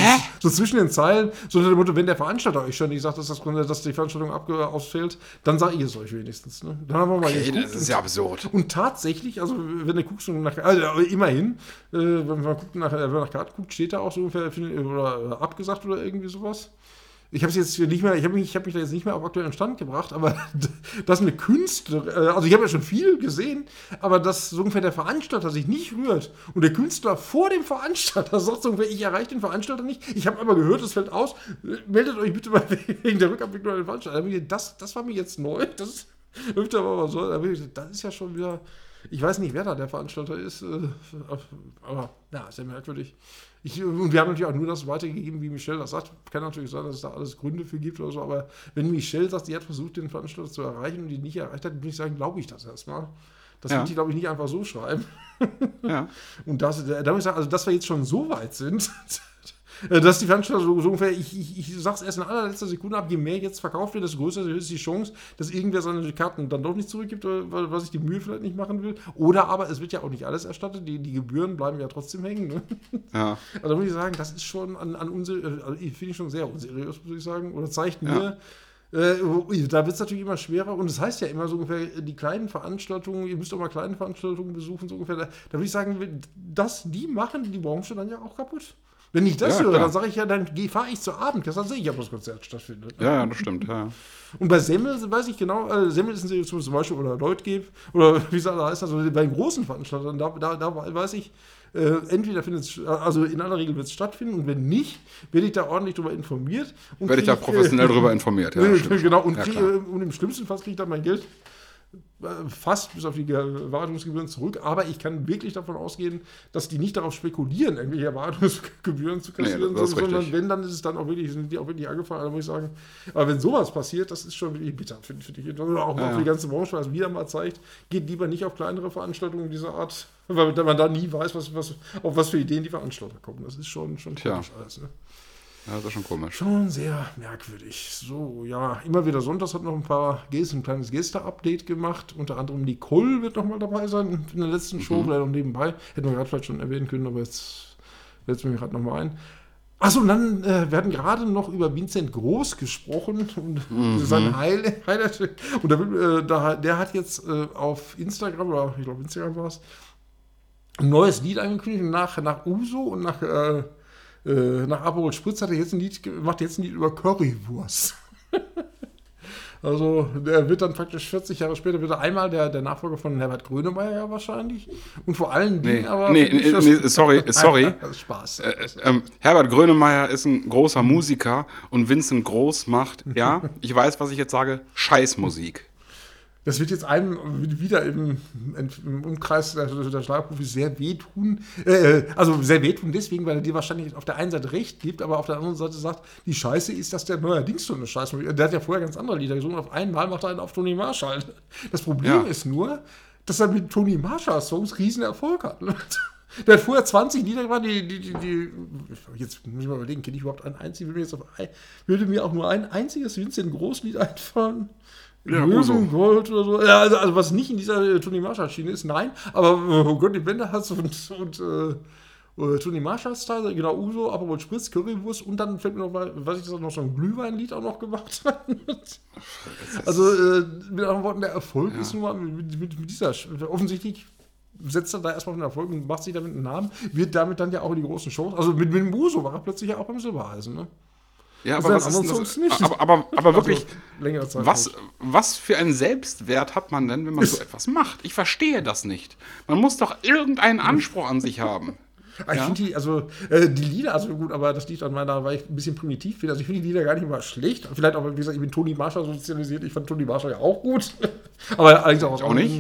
so zwischen den Zeilen, so unter dem Motto, wenn der Veranstalter euch schon nicht sagt, dass die Veranstaltung ausfällt, dann sagt ihr es euch wenigstens. Ne? Dann haben wir mal geguckt. Das ist ja absurd. Und tatsächlich, also wenn du guckst also immerhin, wenn man nach Karten guckt, steht da auch so ungefähr oder abgesagt oder irgendwie sowas. Ich habe jetzt nicht mehr, ich habe mich da jetzt nicht mehr auf aktuellen Stand gebracht, aber dass eine Künstler, also ich habe ja schon viel gesehen, aber dass so ungefähr der Veranstalter sich nicht rührt und der Künstler vor dem Veranstalter sagt so ungefähr, ich erreiche den Veranstalter nicht, ich habe aber gehört, es fällt aus, meldet euch bitte mal wegen der Rückabwicklung an den Veranstalter. Das war mir jetzt neu, das öfter aber so, das ist ja schon wieder, ich weiß nicht, wer da der Veranstalter ist, aber ja, ist ja merkwürdig. Und wir haben natürlich auch nur das weitergegeben, wie Michelle das sagt. Kann natürlich sein, dass es da alles Gründe für gibt oder so, aber wenn Michelle sagt, sie hat versucht, den Veranstalter zu erreichen und ihn nicht erreicht hat, würde ich sagen, glaube ich das erstmal. Das wird die, glaube ich, nicht einfach so schreiben. Ja. Und da muss ich sagen, also dass wir jetzt schon so weit sind, dass die Veranstalter so ungefähr, ich sag's erst in allerletzter Sekunde ab, je mehr jetzt verkauft wird, desto größer ist die Chance, dass irgendwer seine Karten dann doch nicht zurückgibt, weil sich die Mühe vielleicht nicht machen will. Oder aber es wird ja auch nicht alles erstattet, die Gebühren bleiben ja trotzdem hängen. Ne? Ja. Also da muss ich sagen, das ist schon finde ich schon sehr unseriös, muss ich sagen. Oder zeigt mir, da wird es natürlich immer schwerer und es heißt ja immer so ungefähr, die kleinen Veranstaltungen, ihr müsst auch mal kleine Veranstaltungen besuchen, so ungefähr, da würde ich sagen, die machen die Branche dann ja auch kaputt. Wenn ich das höre, dann sage ich ja, dann fahre ich zur Abendkasse, dann sehe ich, ob das Konzert stattfindet. Ja, das stimmt, ja. Und bei Semmel weiß ich genau, Semmel ist zum Beispiel, oder Leutgeb, oder wie es alle heißt, also bei den großen Veranstaltern, da weiß ich, entweder findet es, also in aller Regel wird es stattfinden und wenn nicht, werde ich da ordentlich darüber informiert. Werde ich da professionell darüber informiert, ja. Genau, und im schlimmsten Fall kriege ich dann mein Geld fast bis auf die Wartungsgebühren zurück, aber ich kann wirklich davon ausgehen, dass die nicht darauf spekulieren, irgendwelche Wartungsgebühren zu kassieren, sondern wenn, dann ist es dann auch wirklich, sind die auch wirklich angefallen, da muss ich sagen, aber wenn sowas passiert, das ist schon wirklich bitter, finde ich. Auch für die ganze Branche, was wieder mal zeigt, geht lieber nicht auf kleinere Veranstaltungen dieser Art, weil man da nie weiß, auf was für Ideen die Veranstalter kommen. Das ist schon komisch alles, ne? Ja, das ist schon komisch. Schon sehr merkwürdig. So, ja, immer wieder sonntags hat noch ein kleines Gäste-Update gemacht. Unter anderem Nicole wird nochmal dabei sein in der letzten Show, vielleicht noch nebenbei. Hätten wir gerade vielleicht schon erwähnen können, aber jetzt setzen wir gerade nochmal ein. Achso, und dann, wir hatten gerade noch über Vincent Groß gesprochen und sein Highlight. Und der hat jetzt auf Instagram, oder ich glaube Instagram war es, ein neues Lied angekündigt. Nach Uso und nach Aperol Spritz macht jetzt ein Lied über Currywurst. Also der wird dann praktisch 40 Jahre später wieder einmal der Nachfolger von Herbert Grönemeyer ja wahrscheinlich. Und vor allen Dingen sorry. Das ist Spaß. Herbert Grönemeyer ist ein großer Musiker und Vincent Groß macht, ja, ich weiß, was ich jetzt sage, Scheißmusik. Das wird jetzt einem wieder im Umkreis der Schlagprofis sehr wehtun. Also sehr wehtun deswegen, weil er dir wahrscheinlich auf der einen Seite recht gibt, aber auf der anderen Seite sagt, die Scheiße ist, dass der neuerdings so eine Scheiße. Der hat ja vorher ganz andere Lieder gesungen. Auf einmal macht er einen auf Toni Marshall. Das Problem ist nur, dass er mit Toni Marshall-Songs riesen Erfolg hat. Der hat vorher 20 Lieder gemacht, die jetzt muss ich mal überlegen, kenne ich überhaupt einen einzigen? Würde mir auch nur ein einziges Vincent Groß-Lied einfallen? Ja, Uso. Gold oder so. Ja, also was nicht in dieser Tony Marshall-Schiene ist, nein. Aber Gottlieb Benderhals und Tony Marshall-Style, genau, Uso, Aperol Spritz, Currywurst und dann fällt mir noch, weiß ich, dass er noch so ein Glühweinlied auch noch gemacht hat. Also, mit anderen Worten, der Erfolg ist nun mal mit dieser, offensichtlich setzt er da erstmal einen Erfolg und macht sich damit einen Namen, wird damit dann ja auch in die großen Shows, also mit dem Uso war er plötzlich ja auch beim Silbereisen, ne? Ja, aber was ist denn das? Aber wirklich, längere Zeit was für einen Selbstwert hat man denn, wenn man so etwas macht? Ich verstehe das nicht. Man muss doch irgendeinen Anspruch an sich haben. Ich finde die Lieder, also gut, aber das liegt an meiner, weil ich ein bisschen primitiv bin. Also ich finde die Lieder gar nicht mal schlecht. Vielleicht auch, wie gesagt, ich bin Tony Marshall sozialisiert. Ich fand Tony Marshall ja auch gut. Aber allerdings auch aus auch nicht,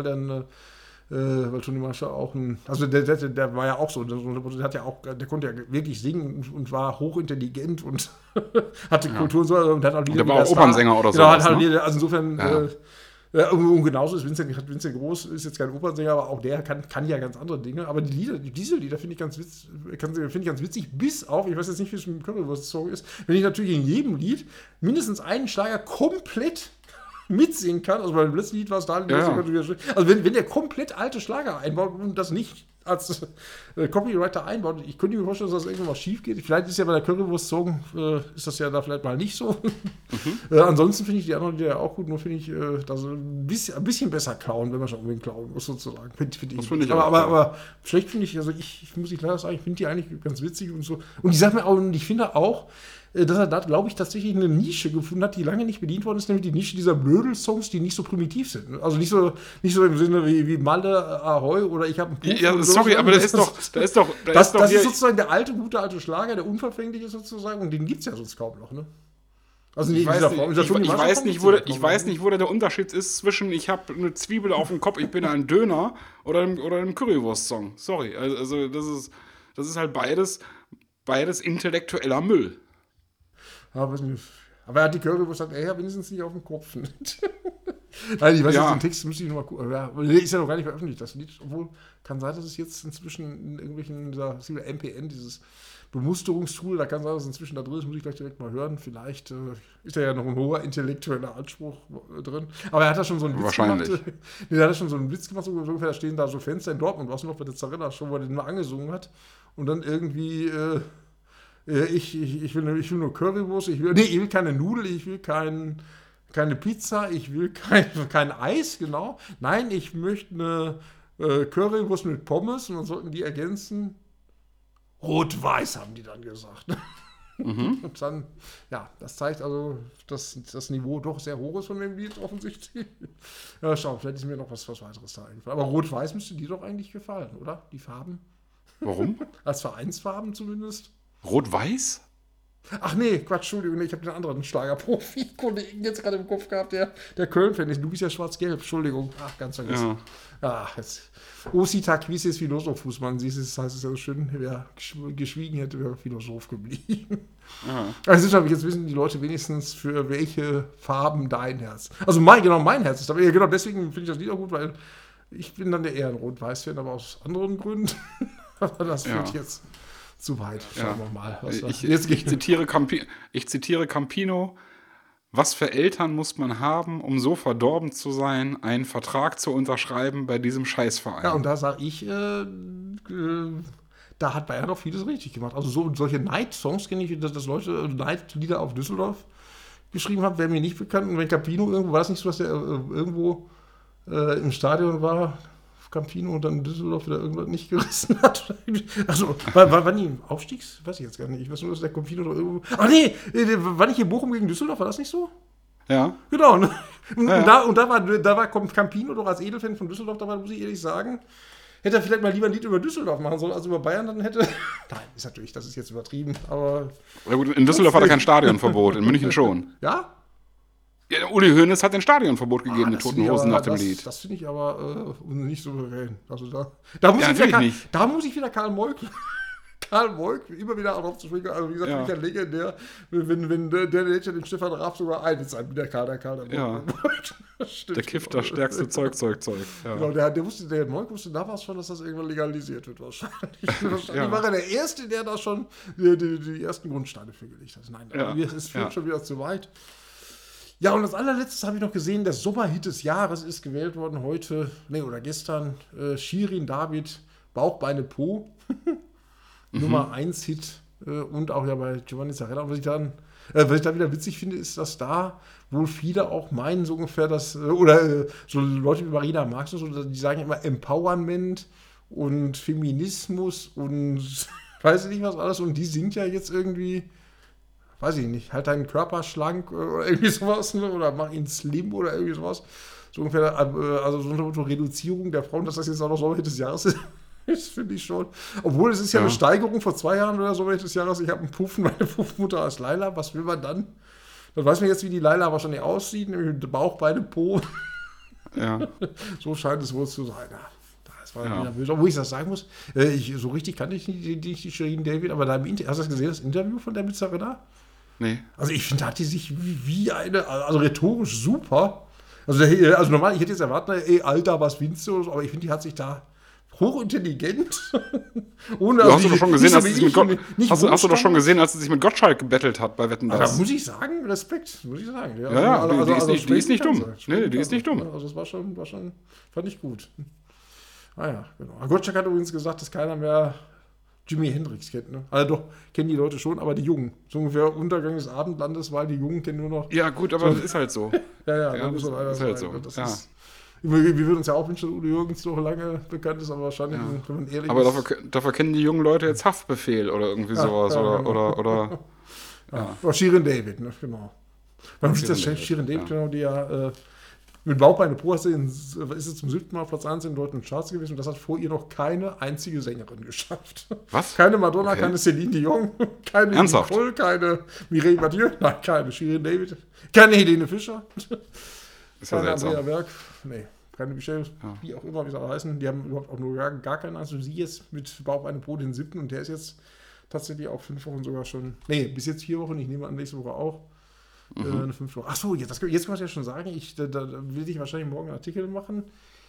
weil Tony Marshall auch also der war ja auch so, der konnte ja wirklich singen und war hochintelligent und hatte Kultur und so. Und hat halt der war auch Opernsänger oder so. Genau, also insofern. Und genauso ist Vincent Groß, ist jetzt kein Opernsänger, aber auch der kann ja ganz andere Dinge. Aber diese Lieder finde ich ganz witzig, bis auf, ich weiß jetzt nicht, wie es mit dem Currywurst-Song ist, wenn ich natürlich in jedem Lied mindestens einen Schlager komplett mitsingen kann. Also beim letzten Lied war es da, also wenn der komplett alte Schlager einbaut und das nicht als Copywriter einbaut, ich könnte mir vorstellen, dass das irgendwann mal schief geht. Vielleicht ist ja bei der Currywurst-Song, ist das ja da vielleicht mal nicht so. Ansonsten finde ich die anderen Lieder auch gut, nur finde ich, dass ein bisschen besser klauen, wenn man schon unbedingt klauen muss, sozusagen. Aber schlecht finde ich, also ich muss leider sagen, ich finde die eigentlich ganz witzig und so. Und ich sag mir auch, und ich finde auch, dass er da, glaube ich, tatsächlich eine Nische gefunden hat, die lange nicht bedient worden ist, nämlich die Nische dieser Blödel-Songs, die nicht so primitiv sind. Also nicht so im Sinne wie Malle, Ahoi oder ich habe einen Puff. Ja, sorry, aber das ist doch das ist sozusagen der gute alte Schlager, der unverfänglich ist sozusagen, und den gibt es ja sonst kaum noch, ne? Also ich weiß nicht, wo der Unterschied ist zwischen ich habe eine Zwiebel auf dem Kopf, ich bin ein Döner oder einem Currywurst-Song. Sorry, also das ist halt beides intellektueller Müll. Aber er hat die Currywurst gesagt, ja wenigstens nicht auf dem Kopf. Nein, ich weiß jetzt, den Text müsste ich noch mal gucken. Ist ja noch gar nicht veröffentlicht, das Lied. Obwohl, kann sein, dass es jetzt inzwischen in irgendwelchen, dieser MPN, dieses Bemusterungstool, da kann sein, dass es inzwischen da drin ist, muss ich gleich direkt mal hören. Vielleicht ist da ja noch ein hoher intellektueller Anspruch drin. Aber er hat da schon so einen Witz gemacht. Er hat da schon so einen Witz gemacht, so ungefähr, da stehen da so Fenster in Dortmund, was noch bei der Zarella-Show, wo er den mal angesungen hat. Und dann irgendwie... Ich will nur Currywurst, ich will keine Nudel, ich will keine Pizza, ich will kein Eis, genau. Nein, ich möchte eine Currywurst mit Pommes und dann sollten die ergänzen. Rot-Weiß, haben die dann gesagt. Und dann, ja, das zeigt also, dass das Niveau doch sehr hoch ist von dem Lied offensichtlich. Ja, schau, vielleicht ist mir noch was weiteres da eingefallen. Aber Rot-Weiß müsste dir doch eigentlich gefallen, oder? Die Farben. Warum? Als Vereinsfarben zumindest. Rot-Weiß? Ach nee, Quatsch, Entschuldigung, ich habe den anderen Schlagerprofi-Kollegen jetzt gerade im Kopf gehabt, der Köln-Fan ist. Du bist ja schwarz-gelb, Entschuldigung. Ach, ganz vergessen. Ja. Jetzt. Osita Quisis Philosoph, man siehst es, heißt es ja so schön, wer geschwiegen hätte, wäre Philosoph geblieben. Also jetzt wissen die Leute wenigstens, für welche Farben dein Herz. Also mein Herz ist. Aber genau deswegen finde ich das Lied auch gut, weil ich bin dann eher ein Rot-Weiß-Fan, aber aus anderen Gründen. Aber das führt jetzt zu weit. Schauen wir mal. Ich zitiere Campino. Was für Eltern muss man haben, um so verdorben zu sein, einen Vertrag zu unterschreiben bei diesem Scheißverein? Ja, und da sage ich, da hat Bayern doch vieles richtig gemacht. Also solche Neid-Songs kenne ich, dass Leute Neid-Lieder auf Düsseldorf geschrieben haben, wäre mir nicht bekannt. Und wenn Campino irgendwo, war das nicht so, dass der irgendwo im Stadion war, Campino, und dann Düsseldorf wieder irgendwas nicht gerissen hat. Also, war nie im Aufstiegs? Weiß ich jetzt gar nicht. Ich weiß nur, dass der Campino doch irgendwo... Ach nee, war nicht in Bochum gegen Düsseldorf? War das nicht so? Ja. Genau. Und da war Campino doch als Edelfan von Düsseldorf dabei, muss ich ehrlich sagen. Hätte er vielleicht mal lieber ein Lied über Düsseldorf machen sollen, als über Bayern, dann hätte... Nein, das ist jetzt übertrieben, aber... Ja gut, in Düsseldorf hat er kein Stadionverbot, in München schon. Ja? Ja, Uli Hoeneß hat ein Stadionverbot gegeben, die Toten Hosen nach dem Lied. Das finde ich aber nicht souverän. Also da muss ich wieder Karl Moik immer wieder darauf zu springen. Also wie gesagt, finde ich ja legendär, wenn der den Stefan Raab sogar einbezahlt mit der Karl ja. Der kifft das stärkste Zeug. Ja. Genau, der Moik wusste damals schon, dass das irgendwann legalisiert wird wahrscheinlich. War er der Erste, der da schon die ersten Grundsteine für gelegt hat. Nein, es führt schon wieder zu weit. Ja, und als allerletztes habe ich noch gesehen, der Sommerhit des Jahres ist gewählt worden heute, oder gestern, Shirin David, Bauch, Beine, Po. Nummer 1 Hit und auch ja bei Giovanni Zarella. Und was ich da wieder witzig finde, ist, dass da wohl viele auch meinen, so ungefähr, dass, so Leute wie Marina Marx, und so, die sagen immer Empowerment und Feminismus und weiß ich nicht was alles. Und die sind ja jetzt irgendwie, weiß ich nicht, halt deinen Körper schlank oder irgendwie sowas, ne? Oder mach ihn slim oder irgendwie sowas. So ungefähr, also so eine Reduzierung der Frauen, dass das jetzt auch noch so des Jahres ist. Das finde ich schon. Obwohl, es ist ja eine Steigerung vor 2 Jahren oder so des Jahres. Ich habe einen Puffen, meine Puffmutter als Laila. Was will man dann? Dann weiß man jetzt, wie die Laila wahrscheinlich aussieht. Nämlich mit Bauch, Beine, Po. Ja. So scheint es wohl zu sein. Ja, das war Ja. wieder böse. Obwohl ich das sagen muss, so richtig kannte ich nicht die Shirin David, aber da hast du das gesehen, das Interview von der mit Zarella? Nee. Also ich finde, da hat die sich wie eine, also rhetorisch super. Also normal, ich hätte jetzt erwartet, Alter, was willst du? Aber ich finde, die hat sich da hochintelligent. Ohne, Hast du doch schon gesehen, als sie sich mit hast du doch schon gesehen, als sie sich mit Gottschalk gebettelt hat bei Wetten, Da dass? muss ich sagen, Respekt, muss ich sagen. Ja, die ist nicht dumm. sprechen Nee, die ist nicht dumm. Also das war schon, fand ich gut. Ah ja, genau. Gottschalk hat übrigens gesagt, dass keiner mehr Jimi Hendrix kennt. Ne? Also doch, kennen die Leute schon, aber die Jungen. So ungefähr Untergang des Abendlandes, weil die Jungen kennen nur noch. Ja, gut, aber das ist halt so. Ja, Ja, muss man leider ist halt sagen. so. Das Ja. ist, wir würden uns ja auch wünschen, dass Udo Jürgens noch lange bekannt ist, aber wahrscheinlich, wenn man ehrlich Aber ist. dafür kennen die jungen Leute jetzt Haftbefehl oder irgendwie sowas. genau. Oder Oder Shirin David, ne? Genau. Man sieht das Shirin David, genau, die ja mit Bauchbeine Po ist sie zum 7. Mal auf Platz 1 in den deutschen Charts gewesen und das hat vor ihr noch keine einzige Sängerin geschafft. Was? Keine Madonna, Okay. keine Celine Dion, keine Ernsthaft? Nicole, keine Mireille Mathieu, nein, keine Shirin David, keine Helene Fischer, Ist ja keine Andrea seltsam. Berg, nee, keine Michelle, wie auch immer, wie sie alle heißen. Die haben überhaupt auch nur gar keinen. Also sie jetzt mit Bauchbeine Po den 7. und der ist jetzt tatsächlich auch 5 Wochen sogar schon, bis jetzt 4 Wochen, ich nehme an, nächste Woche auch. Eine 5 Woche. Achso, jetzt kann ich ja schon sagen, da will ich wahrscheinlich morgen einen Artikel machen.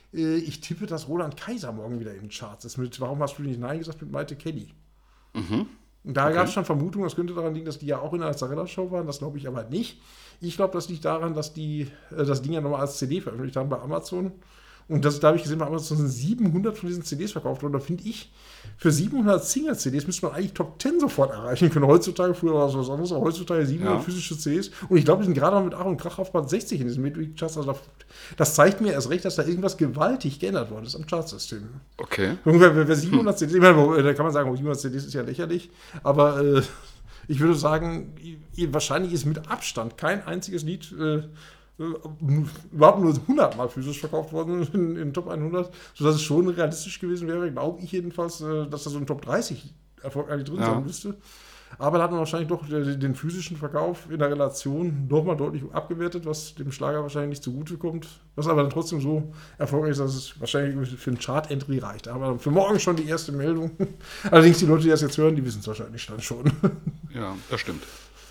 Ich tippe, dass Roland Kaiser morgen wieder in den Charts ist. Warum hast du nicht Nein gesagt mit Maite Kelly? Und da gab es schon Vermutungen, das könnte daran liegen, dass die ja auch in einer Zarella-Show waren. Das glaube ich aber nicht. Ich glaube, das liegt daran, dass die das Ding ja nochmal als CD veröffentlicht haben bei Amazon. Und da habe ich gesehen, bei Amazon sind 700 von diesen CDs verkauft worden. Da finde ich, für 700 Single-CDs müsste man eigentlich Top 10 sofort erreichen können. Heutzutage, früher war es was anderes, aber heutzutage 700 physische CDs. Und ich glaube, wir sind gerade mal mit Ach und Krach auf Platz 60 in diesem Midweek-Charts. Also das zeigt mir erst recht, dass da irgendwas gewaltig geändert worden ist am Chartsystem. Okay. Wer 700 CDs, ich meine, da kann man sagen, 700 CDs ist ja lächerlich, aber ich würde sagen, wahrscheinlich ist mit Abstand kein einziges Lied überhaupt nur 100 Mal physisch verkauft worden in den Top 100, sodass es schon realistisch gewesen wäre, glaube ich jedenfalls, dass da so ein Top 30 erfolgreich drin sein müsste. Aber da hat man wahrscheinlich doch den physischen Verkauf in der Relation nochmal deutlich abgewertet, was dem Schlager wahrscheinlich nicht zugute kommt, was aber dann trotzdem so erfolgreich ist, dass es wahrscheinlich für ein Chart-Entry reicht. Aber für morgen schon die erste Meldung. Allerdings die Leute, die das jetzt hören, die wissen es wahrscheinlich dann schon. Ja, das stimmt.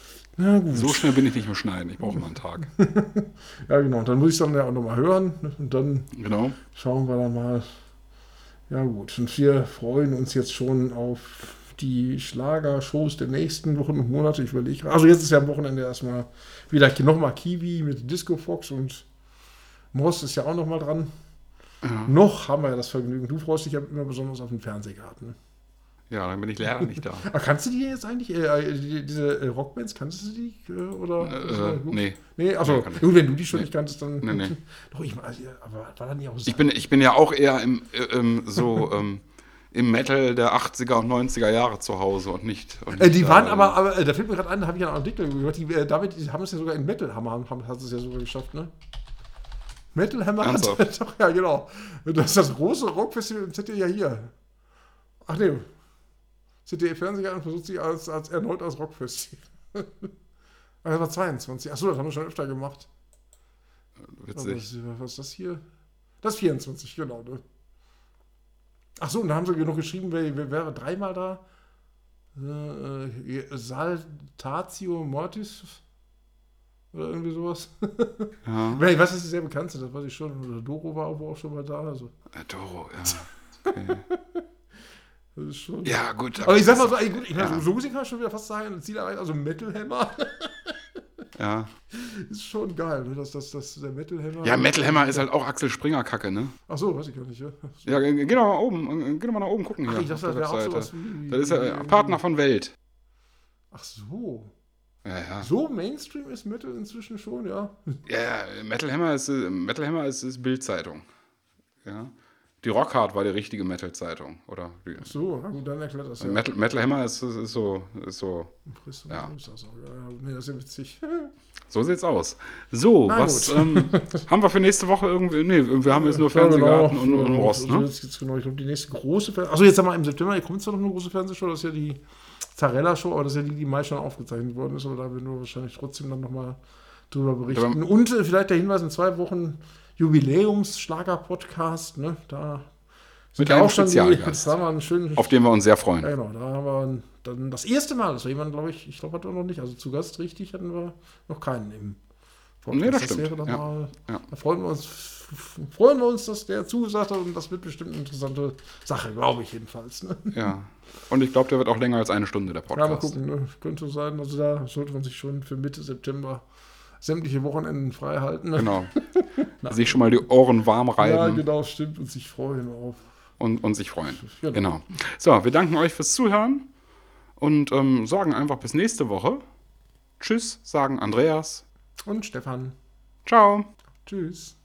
Na gut. So schnell bin ich nicht im Schneiden. Ich brauche mal einen Tag. Ja, genau. Dann muss ich es dann ja auch nochmal hören. Und dann Genau. schauen wir dann mal. Ja, gut. Und wir freuen uns jetzt schon auf die Schlagershows der nächsten Wochen und Monate. Ich überlege. Also, jetzt ist ja am Wochenende erstmal wieder nochmal Kiwi mit Disco Fox und Moss ist ja auch nochmal dran. Ja. Noch haben wir ja das Vergnügen. Du freust dich ja immer besonders auf den Fernsehgarten. Ne? Ja, dann bin ich leider nicht da. Aber kannst du die jetzt eigentlich, diese Rockbands, kannst du die? Oder? Nee. Nee, also, Nee, kann ich gut, wenn du die schon nicht kanntest, dann. Nee. Doch, aber war da nicht auch so? Ich bin ja auch eher im Metal der 80er und 90er Jahre zu Hause und nicht. Die waren aber da fällt mir gerade an, da habe ich ja einen Artikel gehört, die haben es ja sogar in Metal Hammer, hat es ja sogar geschafft, ne? Metal Hammer hat doch, ja, genau. Das ist das große Rockfestival im ZDF ja hier. Ach nee. ZDF-Fernsehgarten versucht sich erneut als Rockfestival. Das war 22. Achso, das haben wir schon öfter gemacht. Witzig. Was ist das hier? Das ist 24, genau. Ne? Achso, und da haben sie noch geschrieben, wer wäre 3-mal da? Saltatio Mortis? Oder irgendwie sowas. Ja. Ich weiß, dass sie sehr bekannt sind, das weiß ich schon. Oder Doro war auch schon mal da. Also. Doro, ja. Okay. Das ist schon. Ja, gut. Aber ich sag mal so, so Musik kann ich schon wieder fast sagen, Ziel erreicht, also Metal Hammer. Ja. Ist schon geil, ne? Dass der Metal Hammer. Ja, Metal Hammer ist halt auch Axel Springer-Kacke, ne? Ach so, weiß ich gar nicht, ja. Ja, geh doch mal oben, geh doch mal nach oben gucken Ach, hier. ich dachte, auf das der wäre auch Webseite. sowas wie. Das ist ja Partner von Welt. Ach so. Ja. So Mainstream ist Metal inzwischen schon, ja. Ja, Metal Hammer ist Bild-Zeitung. Ja. Die Rockhard war die richtige Metal-Zeitung, oder? So, na gut, dann erklärt das ja. Metal Hammer ist so. Impressum, Ja. ist das auch. Ja, nee, das ist ja witzig. So sieht's aus. So, Na was haben wir für nächste Woche irgendwie? Nee, wir haben jetzt nur Fernsehgarten und Rost, ne? Jetzt genau, ich glaube, die nächste große Achso, jetzt haben wir im September, hier kommt zwar noch eine große Fernsehshow, das ist ja die Zarella-Show, aber das ist ja die, die Mai schon aufgezeichnet worden ist, aber da werden wir wahrscheinlich trotzdem dann nochmal drüber berichten. Und vielleicht der Hinweis, in 2 Wochen Jubiläums-Schlager-Podcast, ne? Da Mit ja einem auch schon Spezialgast, da haben wir einen schönen, auf den wir uns sehr freuen. ja, genau, da haben wir dann das erste Mal, das war jemand, glaube ich glaube, hatten wir noch nicht, also zu Gast richtig hatten wir noch keinen im Podcast. Nee, das stimmt. Wäre dann Ja. mal, Ja. da freuen wir uns, dass der zugesagt hat und das wird bestimmt eine interessante Sache, glaube ich jedenfalls. Ne? Ja. Und ich glaube, der wird auch länger als 1 Stunde, der Ja, Podcast. mal gucken, ne? Könnte sein, also da sollte man sich schon für Mitte September sämtliche Wochenenden frei halten. Ne? Genau. Sich schon mal die Ohren warm Ja, reiben genau, stimmt, und sich freuen auf. und sich freuen. Genau. Genau. So, wir danken euch fürs Zuhören und sagen einfach bis nächste Woche. Tschüss, sagen Andreas. Und Stefan. Ciao. Tschüss.